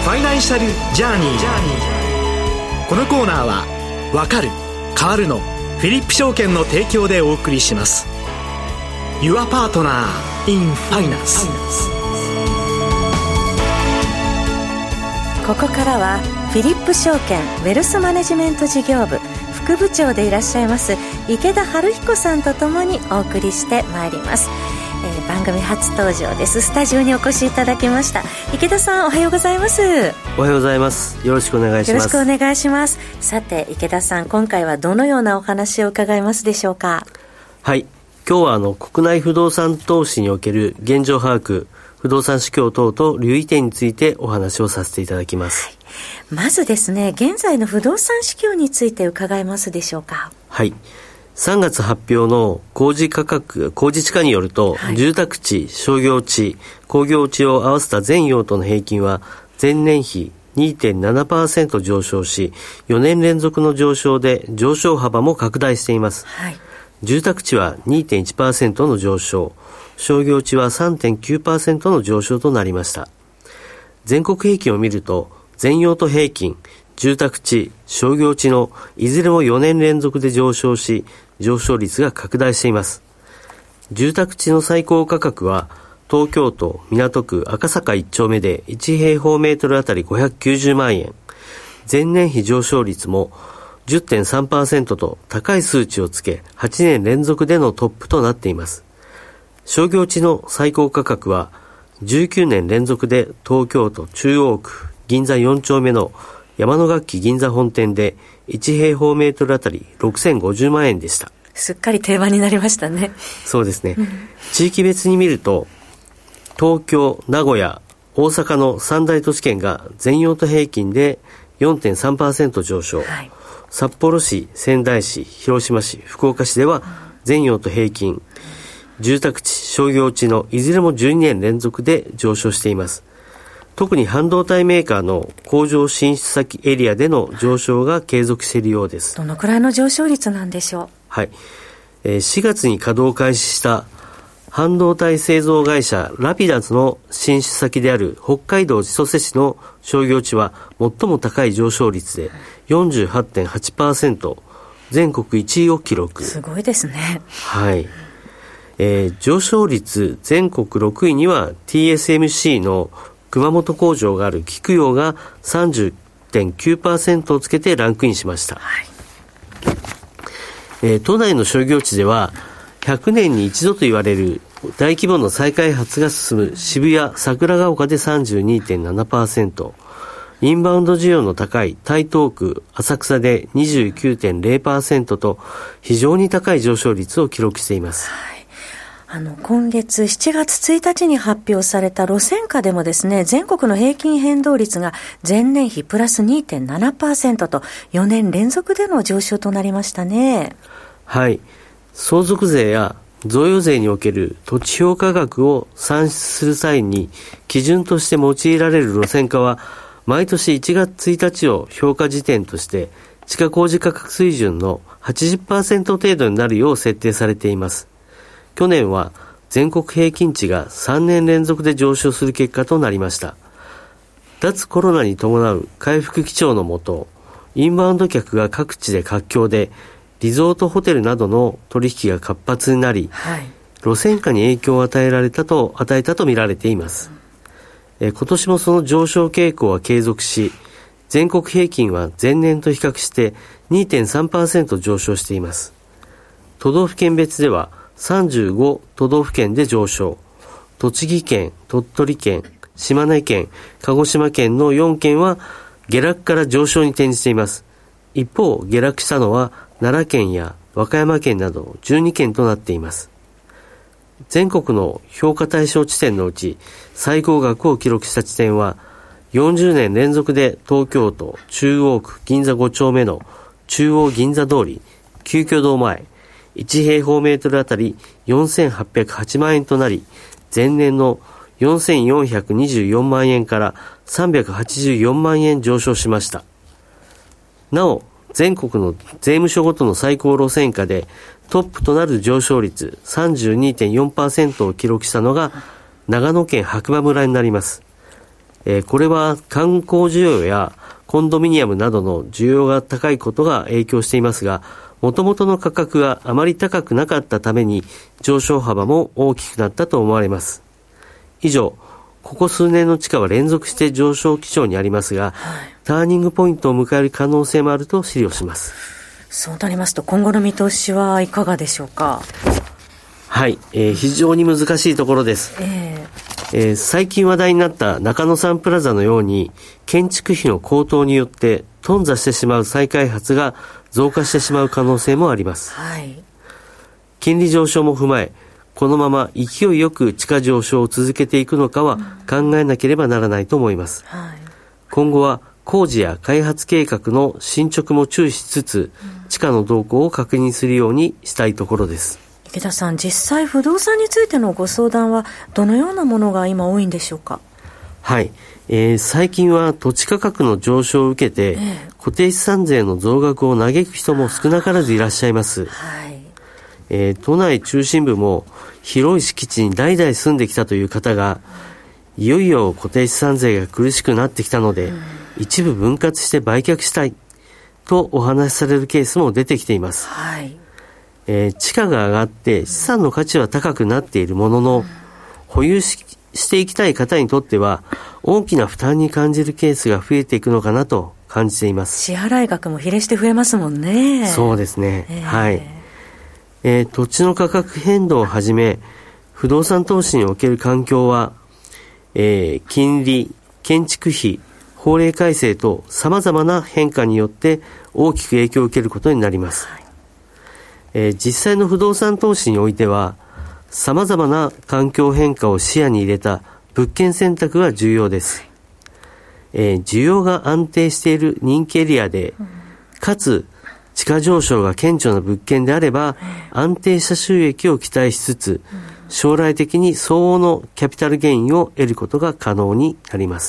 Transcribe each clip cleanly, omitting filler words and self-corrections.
ファイナンシャルジャーニー。このコーナーはわかる変わるのフィリップ証券の提供でお送りします。 Your Partner in Finance。 ここからはフィリップ証券ウェルスマネジメント事業部副部長でいらっしゃいます池田晴彦さんとともにお送りしてまいります。番組初登場です。スタジオにお越しいただきました池田さん、おはようございます。 おはようございます。よろしくお願いします。 よろしくお願いします。さて池田さん、今回はどのようなお話を伺いますでしょうか。 はい、今日は国内不動産投資における現状把握、不動産指標等と留意点についてお話をさせていただきます。 はい、まずですね、現在の不動産指標について伺えますでしょうか。 はい、3月発表の公示地価によると、はい、住宅地、商業地、工業地を合わせた全用途の平均は前年比 2.7% 上昇し、4年連続の上昇で上昇幅も拡大しています。はい、住宅地は 2.1% の上昇、商業地は 3.9% の上昇となりました。全国平均を見ると、全用途平均、住宅地、商業地のいずれも4年連続で上昇し、上昇率が拡大しています。住宅地の最高価格は、東京都港区赤坂1丁目で1平方メートルあたり590万円。前年比上昇率も 10.3% と高い数値をつけ、8年連続でのトップとなっています。商業地の最高価格は、19年連続で東京都中央区銀座4丁目の山野楽器銀座本店で1平方メートルあたり6050万円でした。 すっかり定番になりましたね。 そうですね。地域別に見ると、東京、名古屋、大阪の三大都市圏が全用途平均で 4.3% 上昇、はい、札幌市、仙台市、広島市、福岡市では全用途平均、住宅地、商業地のいずれも12年連続で上昇しています。特に半導体メーカーの工場進出先エリアでの上昇が継続しているようです。 どのくらいの上昇率なんでしょう。 はい、4月に稼働開始した半導体製造会社ラピダスの進出先である北海道千歳市の商業地は最も高い上昇率で 48.8%、全国1位を記録。 すごいですね。 はい、上昇率全国6位には TSMC の熊本工場がある菊陽が 30.9% をつけてランクインしました。はい、都内の商業地では100年に一度と言われる大規模の再開発が進む渋谷桜ヶ丘で 32.7%、 インバウンド需要の高い台東区浅草で 29.0% と非常に高い上昇率を記録しています。 はい、今月7月1日に発表された路線価でもですね、全国の平均変動率が前年比プラス 2.7% と4年連続での上昇となりましたね。 はい、相続税や贈与税における土地評価額を算出する際に基準として用いられる路線価は毎年1月1日を評価時点として地価公示価格水準の 80% 程度になるよう設定されています。去年は全国平均値が3年連続で上昇する結果となりました。脱コロナに伴う回復基調のもと、インバウンド客が各地で活況で、リゾートホテルなどの取引が活発になり、はい、路線価に影響を与えたと見られています。今年もその上昇傾向は継続し、全国平均は前年と比較して 2.3% 上昇しています。都道府県別では35都道府県で上昇、栃木県、鳥取県、島根県、鹿児島県の4県は下落から上昇に転じています。一方、下落したのは奈良県や和歌山県など12県となっています。全国の評価対象地点のうち最高額を記録した地点は40年連続で東京都中央区銀座5丁目の中央銀座通り鳩居堂前1平方メートルあたり4808万円となり、前年の4424万円から384万円上昇しました。なお、全国の税務署ごとの最高路線価でトップとなる上昇率 32.4% を記録したのが長野県白馬村になります。 これは観光需要やコンドミニアムなどの需要が高いことが影響していますが、元々の価格があまり高くなかったために上昇幅も大きくなったと思われます。以上、ここ数年の地価は連続して上昇基調にありますが、ターニングポイントを迎える可能性もあると思慮します。 そうなりますと今後の見通しはいかがでしょうか。 はい、非常に難しいところです。最近話題になった中野サンプラザのように建築費の高騰によって頓挫してしまう再開発が増加してしまう可能性もあります。金利上昇も踏まえ、このまま勢いよく地価上昇を続けていくのかは考えなければならないと思います。今後は工事や開発計画の進捗も注視しつつ、地価の動向を確認するようにしたいところです。 池田さん、実際不動産についてのご相談はどのようなものが今多いんでしょうか。 はい、最近は土地価格の上昇を受けて、固定資産税の増額を嘆く人も少なからずいらっしゃいます。都内中心部も広い敷地に代々住んできたという方が、いよいよ固定資産税が苦しくなってきたので、一部分割して売却したいとお話しされるケースも出てきています。地価が上がって資産の価値は高くなっているものの、保有していきたい方にとっては大きな負担に感じるケースが増えていくのかなと感じています。 支払い額も比例して増えますもんね。 そうですね、土地の価格変動をはじめ不動産投資における環境は、金利、建築費、法令改正と様々な変化によって大きく影響を受けることになります。実際の不動産投資においては様々な環境変化を視野に入れた物件選択が重要です。需要が安定している人気エリアで、かつ地価上昇が顕著な物件であれば安定した収益を期待しつつ、将来的に相応のキャピタルゲインを得ることが可能になります。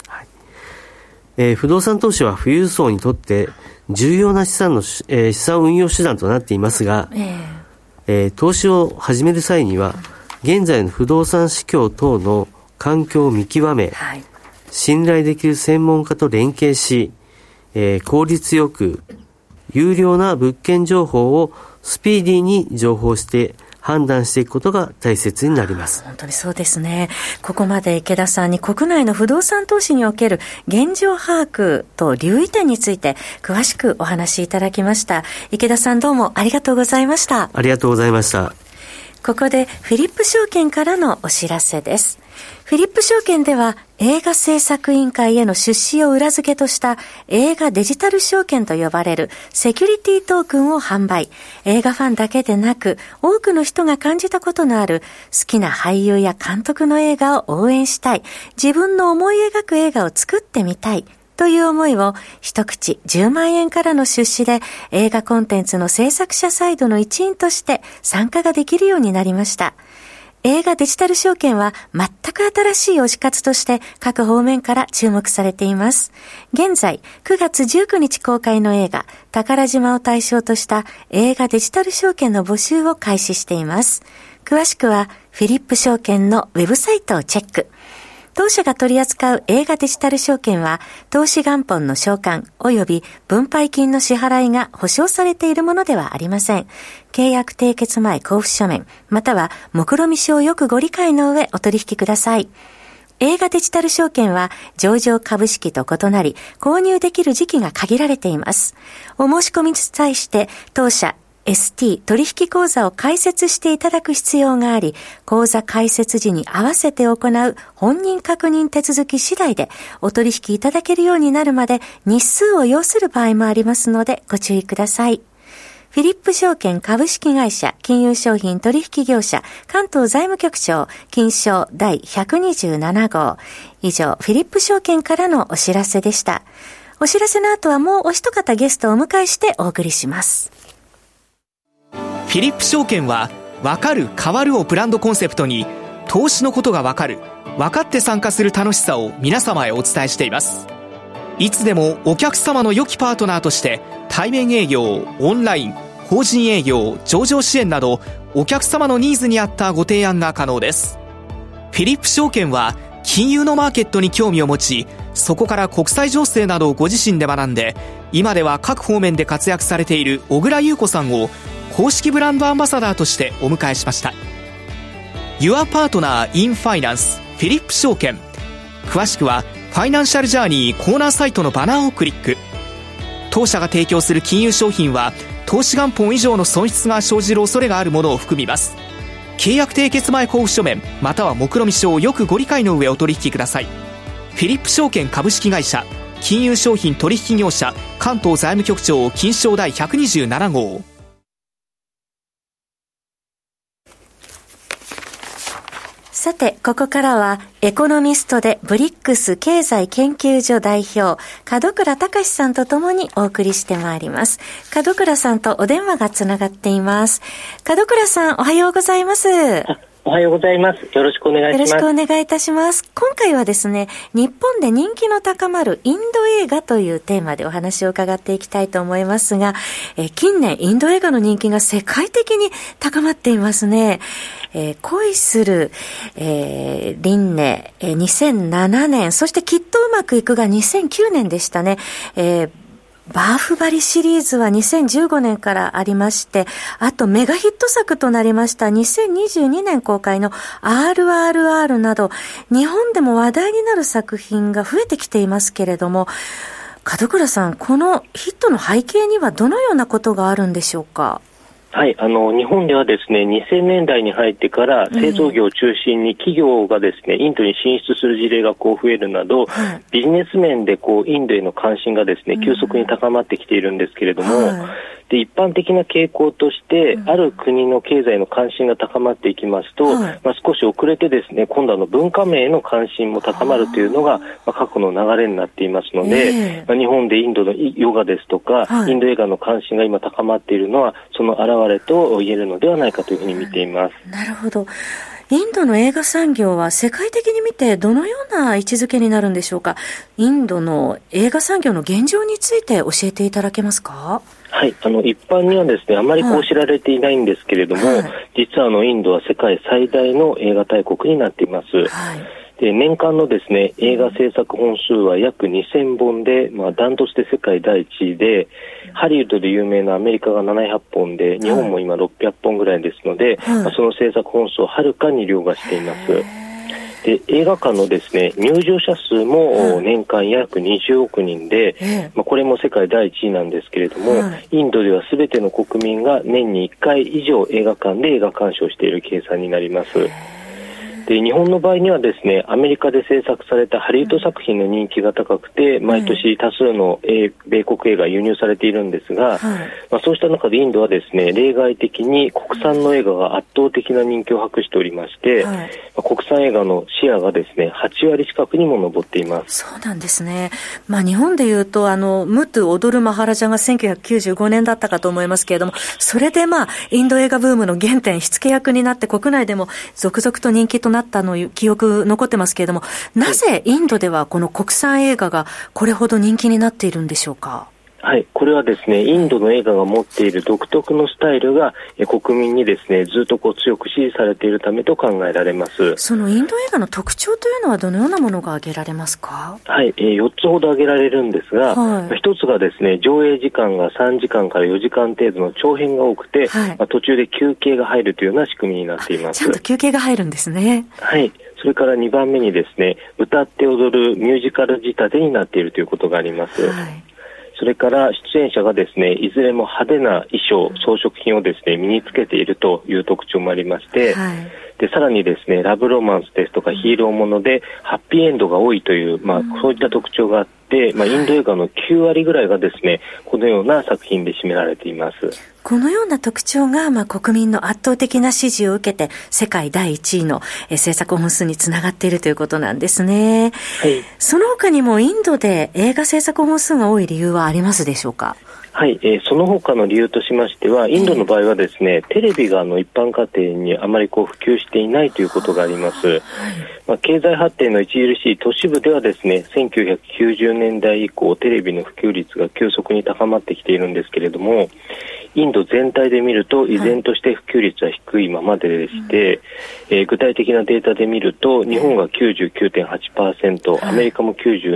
不動産投資は富裕層にとって重要な資産運用手段となっていますが、投資を始める際には現在の不動産市況等の環境を見極め、信頼できる専門家と連携し、効率よく有料な物件情報をスピーディーに情報して判断していくことが大切になります。 本当にそうですね。ここまで池田さんに国内の不動産投資における現状把握と留意点について詳しくお話しいただきました。池田さん、どうもありがとうございました。 ありがとうございました。 ここでフィリップ証券からのお知らせです。フィリップ証券では映画制作委員会への出資を裏付けとした映画デジタル証券と呼ばれるセキュリティトークンを販売。映画ファンだけでなく多くの人が感じたことのある好きな俳優や監督の映画を応援したい、自分の思い描く映画を作ってみたいという思いを一口10万円からの出資で映画コンテンツの制作者サイドの一員として参加ができるようになりました。映画デジタル証券は全く新しい推し活として各方面から注目されています。現在9月19日公開の映画宝島を対象とした映画デジタル証券の募集を開始しています。詳しくはフィリップ証券のウェブサイトをチェック。当社が取り扱う映画デジタル証券は投資元本の償還及び分配金の支払いが保証されているものではありません。契約締結前交付書面または目論見書をよくご理解の上お取引ください。映画デジタル証券は上場株式と異なり購入できる時期が限られています。お申し込みに際して当社ST 取引口座を開設していただく必要があり、口座開設時に合わせて行う本人確認手続き次第でお取引いただけるようになるまで日数を要する場合もありますのでご注意ください。フィリップ証券株式会社金融商品取引業者関東財務局長金商第127号。以上、フィリップ証券からのお知らせでした。お知らせの後はもうお一方ゲストをお迎えしてお送りします。 フィリップ証券は分かる変わるをブランドコンセプトに投資のことが分かる、分かって参加する楽しさを皆様へお伝えしています。いつでもお客様の良きパートナーとして対面営業、オンライン、法人営業、上場支援などお客様のニーズに合ったご提案が可能です。フィリップ証券は金融のマーケットに興味を持ち、そこから国際情勢などをご自身で学んで、今では各方面で活躍されている小倉優子さんを公式ブランドアンバサダーとしてお迎えしました。 Your Partner in Finance フィリップ証券。詳しくはファイナンシャルジャーニーコーナーサイトのバナーをクリック。当社が提供する金融商品は投資元本以上の損失が生じる恐れがあるものを含みます。契約締結前交付書面または目論見書をよくご理解の上お取引ください。フィリップ証券株式会社金融商品取引業者関東財務局長金商第127号。 さて、ここからはエコノミストでブリックス経済研究所代表門倉隆さんとともにお送りしてまいります。門倉さんとお電話がつながっています。門倉さん、おはようございます。 おはようございます。よろしくお願いします。 よろしくお願いいたします。今回はですね、日本で人気の高まるインド映画というテーマでお話を伺っていきたいと思いますが、近年インド映画の人気が世界的に高まっていますね。恋する、輪廻、2007年、そしてきっとうまくいくが2009年でしたね。バーフバリシリーズは2015年からありまして、あとメガヒット作となりました2022年公開の RRR など、日本でも話題になる作品が増えてきていますけれども、門倉さん、このヒットの背景にはどのようなことがあるんでしょうか？ はい、日本ではですね、2000年代に入ってから製造業を中心に企業がですね、インドに進出する事例が増えるなど、ビジネス面でインドへの関心がですね、急速に高まってきているんですけれども、で一般的な傾向として、ある国の経済の関心が高まっていきますと、少し遅れてですね、今度は文化面への関心も高まるというのが、過去の流れになっていますので、日本でインドのヨガですとか、インド映画の関心が今高まっているのは、その表れと言えるのではないかというふうに見ています。 なるほど。インドの映画産業は世界的に見てどのような位置づけになるんでしょうか？インドの映画産業の現状について教えていただけますか？ はい、一般にはですね、あまり知られていないんですけれども、実はインドは世界最大の映画大国になっています。で、年間のですね、映画制作本数は約2000本で、ダントツで世界第一位で、ハリウッドで有名なアメリカが700本で、日本も今600本ぐらいですので、その制作本数をはるかに凌駕しています。で、映画館のですね、入場者数も年間約20億人で、これも世界第一位なんですけれども、インドでは全ての国民が年に1回以上映画館で映画鑑賞している計算になります。で、日本の場合にはですね、アメリカで制作されたハリウッド作品の人気が高くて、毎年多数の米国映画輸入されているんですが、そうした中でインドはですね、例外的に国産の映画が圧倒的な人気を博しておりまして、国産映画のシェアがですね、8割近くにも上っています。 そうなんですね。日本でいうとムトゥ踊るマハラジャが1995年だったかと思いますけれども、それでインド映画ブームの原点、火付け役になって国内でも続々と人気となったの記憶残ってますけれども、なぜインドではこの国産映画がこれほど人気になっているんでしょうか？ はい、これはですね、インドの映画が持っている独特のスタイルが国民にですね、ずっと強く支持されているためと考えられます。 そのインド映画の特徴というのはどのようなものが挙げられますか？ はい、4つほど挙げられるんですが、1つがですね、上映時間が3時間から4時間程度の長編が多くて、途中で休憩が入るというような仕組みになっています。 ちゃんと休憩が入るんですね。 はい。それから2番目にですね、歌って踊るミュージカル仕立てになっているということがあります。それから出演者がですね、いずれも派手な衣装、装飾品をですね、身につけているという特徴もありまして、で、さらにですね、ラブロマンスですとかヒーローものでハッピーエンドが多いという、そういった特徴があって、インド映画の9割ぐらいがですね、このような作品で占められています。 このような特徴が、国民の圧倒的な支持を受けて世界第一位の制作本数につながっているということなんですね。その他にもインドで映画制作本数が多い理由はありますでしょうか？ はい、その他の理由としましては、インドの場合はですね、テレビが一般家庭にあまり普及していないということがあります。経済発展の著しい都市部ではですね、1990年代以降テレビの普及率が急速に高まってきているんですけれども、 インド全体で見ると依然として普及率は低いままでして、具体的なデータで見ると日本が 99.8%、アメリカも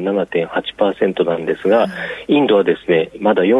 97.8% なんですが、インドはですねまだ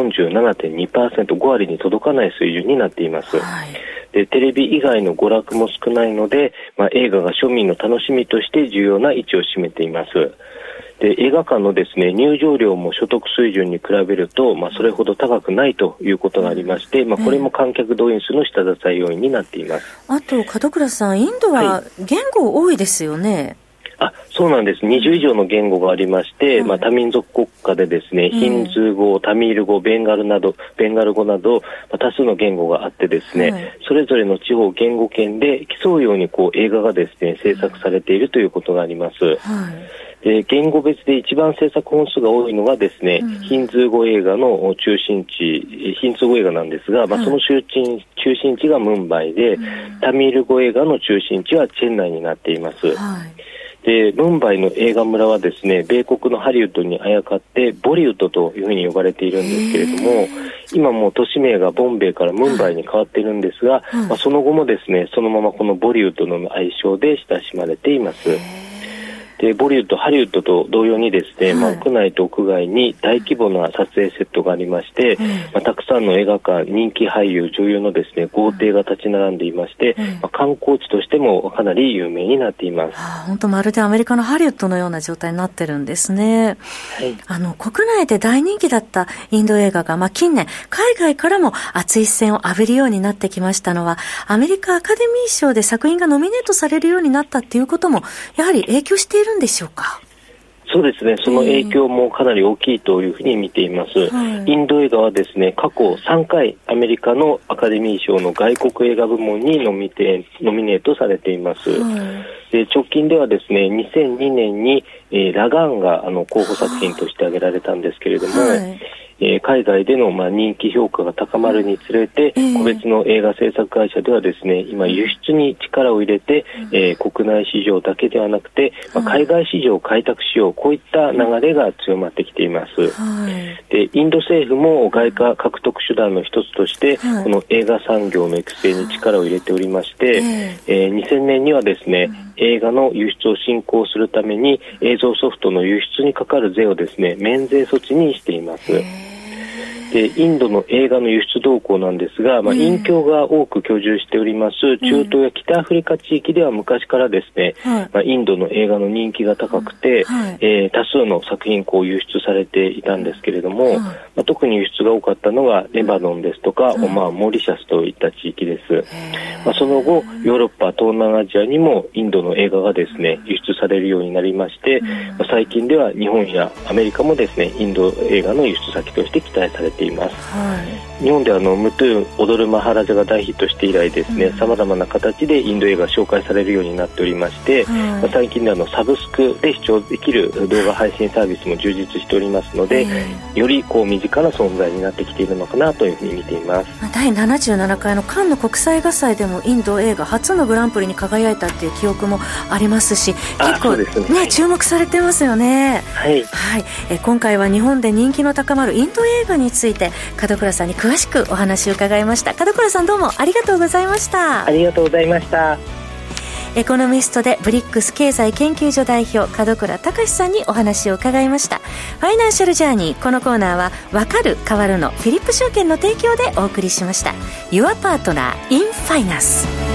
47.2%、5割に届かない水準になっています。でテレビ以外の娯楽も少ないので、映画が庶民の楽しみとして重要な位置を占めています。で映画館のですね入場料も所得水準に比べると、それほど高くないということがありまして、これも観客動員数の下支え要因になっています。 あと門倉さん、インドは言語多いですよね。 そうなんです。20以上の言語がありまして、多民族国家でですね、ヒンズー語、タミール語、ベンガル語など、多数の言語があってですね、それぞれの地方言語圏で競うように映画がですね制作されているということがあります。で言語別で一番制作本数が多いのがですね、ヒンズー語映画の中心地、ヒンズー語映画なんですが、その中心地がムンバイで、タミール語映画の中心地はチェンナイになっています。でムンバイの映画村はですね米国のハリウッドにあやかってボリウッドというふうに呼ばれているんですけれども、今もう都市名がボンベイからムンバイに変わっているんですが、その後もですねそのままこのボリウッドの愛称で親しまれています。でボリウッド、ハリウッドと同様にですね、屋内と屋外に大規模な撮影セットがありまして、たくさんの映画館、人気俳優、女優のですね豪邸が立ち並んでいまして、観光地としてもかなり有名になっています。 本当まるでアメリカのハリウッドのような状態になってるんですね。国内で大人気だったインド映画が、近年海外からも熱い視線を浴びるようになってきましたのは、アメリカアカデミー賞で作品がノミネートされるようになったっていうこともやはり影響しているんでしょうか。 そうですね、その影響もかなり大きいというふうに見ています。インド映画はですね過去3回アメリカのアカデミー賞の外国映画部門にノミネートされています。で直近ではですね2002年に、ラガーンが候補作品として挙げられたんですけれども、海外での人気評価が高まるにつれて、個別の映画制作会社ではですね今輸出に力を入れて、国内市場だけではなくて、海外市場を開拓しよう、こういった流れが強まってきています。でインド政府も外貨獲得手段の一つとして、この映画産業の育成に力を入れておりまして、2000年にはですね映画の輸出を振興するために映像ソフトの輸出にかかる税をですね免税措置にしています。でインドの映画の輸出動向なんですが、イン教が多く居住しております中東や北アフリカ地域では昔からですね、インドの映画の人気が高くて、多数の作品輸出されていたんですけれども、特に輸出が多かったのがレバノンですとか、オマーン、モリシャスといった地域です。その後ヨーロッパ、東南アジアにもインドの映画がですね輸出されるようになりまして、最近では日本やアメリカもですねインド映画の輸出先として期待されています。日本ではムトゥーン踊るマハラジャが大ヒットして以来ですね、様々な形でインド映画が紹介されるようになっておりまして、最近ではサブスクで視聴できる動画配信サービスも充実しておりますので、より身近な存在になってきているのかなというふうに見ています。 第77回のカンヌ国際映画祭でもインド映画初のグランプリに輝いたっていう記憶もありますし、結構注目されてますよね。今回は日本で人気の高まるインド映画について門倉さんに詳しくお話を伺いました。門倉さん、どうもありがとうございました。 ありがとうございました。 エコノミストでブリックス経済研究所代表門倉隆さんにお話を伺いました。ファイナンシャルジャーニー、このコーナーはわかる変わるのフィリップ証券の提供でお送りしました。 Your Partner in Finance。